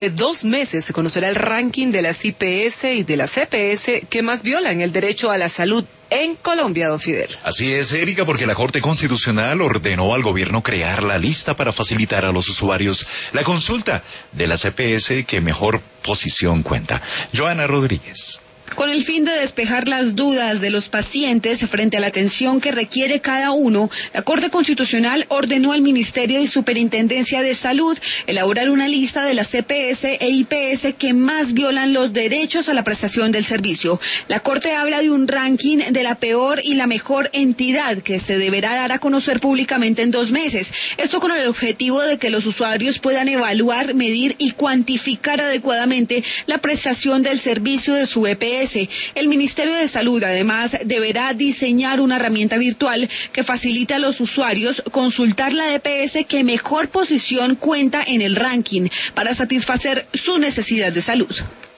En 2 meses se conocerá el ranking de las IPS y de las EPS que más violan el derecho a la salud en Colombia, don Fidel. Así es, Erika, porque la Corte Constitucional ordenó al gobierno crear la lista para facilitar a los usuarios la consulta de las EPS que mejor posición cuenta. Joana Rodríguez. Con el fin de despejar las dudas de los pacientes frente a la atención que requiere cada uno, la Corte Constitucional ordenó al Ministerio y Superintendencia de Salud elaborar una lista de las EPS e IPS que más violan los derechos a la prestación del servicio. La Corte habla de un ranking de la peor y la mejor entidad que se deberá dar a conocer públicamente en 2 meses. Esto con el objetivo de que los usuarios puedan evaluar, medir y cuantificar adecuadamente la prestación del servicio de su EPS. El Ministerio de Salud, además, deberá diseñar una herramienta virtual que facilite a los usuarios consultar la EPS que mejor posición cuenta en el ranking para satisfacer su necesidad de salud.